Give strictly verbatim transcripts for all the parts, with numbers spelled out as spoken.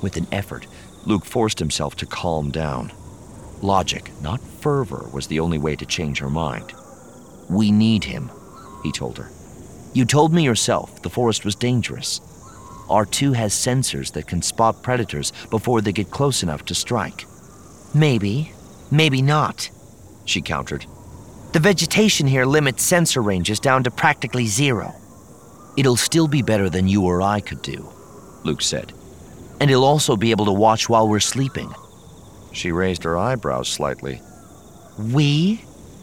With an effort, Luke forced himself to calm down. Logic, not fervor, was the only way to change her mind. "We need him," he told her. "You told me yourself the forest was dangerous. R two has sensors that can spot predators before they get close enough to strike." "Maybe, maybe not," she countered. "The vegetation here limits sensor ranges down to practically zero." "It'll still be better than you or I could do," Luke said. "And he'll also be able to watch while we're sleeping." She raised her eyebrows slightly. "We?"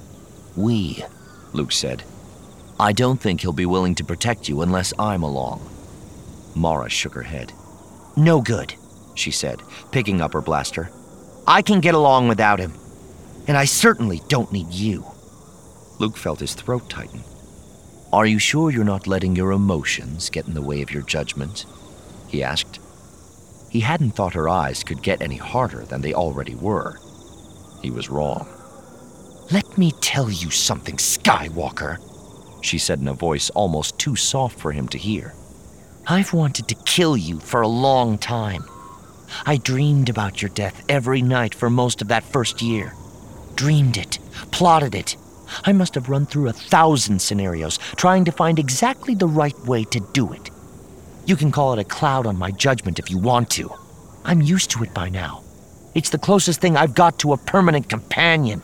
"We," Luke said. "I don't think he'll be willing to protect you unless I'm along." Mara shook her head. "No good," she said, picking up her blaster. "I can get along without him. And I certainly don't need you." Luke felt his throat tighten. "Are you sure you're not letting your emotions get in the way of your judgment?" he asked. He hadn't thought her eyes could get any harder than they already were. He was wrong. "Let me tell you something, Skywalker," she said in a voice almost too soft for him to hear. "I've wanted to kill you for a long time. I dreamed about your death every night for most of that first year. Dreamed it, plotted it. I must have run through a thousand scenarios, trying to find exactly the right way to do it. You can call it a cloud on my judgment if you want to. I'm used to it by now. It's the closest thing I've got to a permanent companion."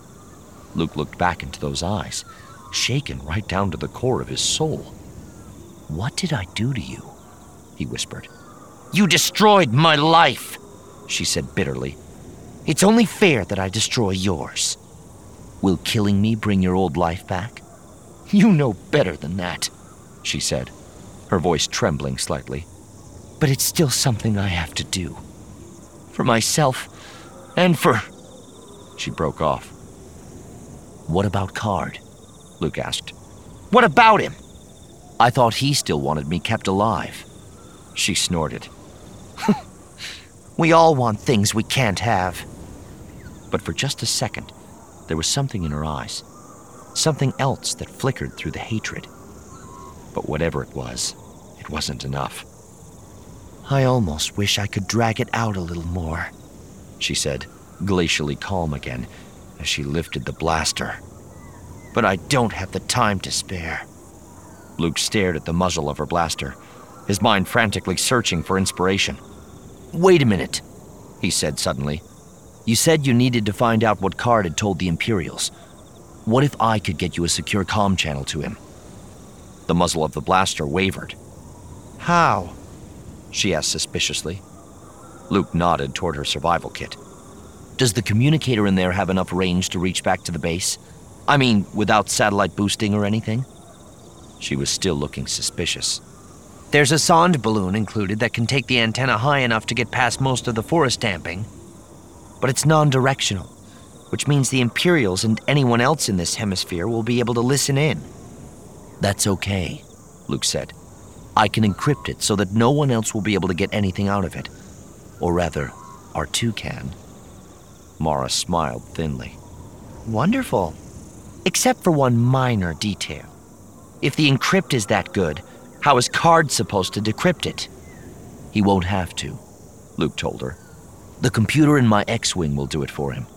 Luke looked back into those eyes, shaken right down to the core of his soul. "What did I do to you?" he whispered. "You destroyed my life," she said bitterly. "It's only fair that I destroy yours." "Will killing me bring your old life back?" "You know better than that," she said, her voice trembling slightly. "But it's still something I have to do. For myself, and for..." She broke off. "What about Card?" Luke asked. "What about him?" "I thought he still wanted me kept alive." She snorted. "We all want things we can't have." But for just a second, there was something in her eyes, something else that flickered through the hatred. But whatever it was, it wasn't enough. "I almost wish I could drag it out a little more," she said, glacially calm again, as she lifted the blaster. "But I don't have the time to spare." Luke stared at the muzzle of her blaster, his mind frantically searching for inspiration. "Wait a minute," he said suddenly. "You said you needed to find out what Card had told the Imperials. What if I could get you a secure comm channel to him?" The muzzle of the blaster wavered. "How?" she asked suspiciously. Luke nodded toward her survival kit. "Does the communicator in there have enough range to reach back to the base? I mean, without satellite boosting or anything?" She was still looking suspicious. "There's a sonde balloon included that can take the antenna high enough to get past most of the forest damping. But it's non-directional, which means the Imperials and anyone else in this hemisphere will be able to listen in." "That's okay," Luke said. "I can encrypt it so that no one else will be able to get anything out of it. Or rather, R two can." Mara smiled thinly. "Wonderful. Except for one minor detail. If the encrypt is that good, how is Card supposed to decrypt it?" "He won't have to," Luke told her. "The computer in my X-Wing will do it for him.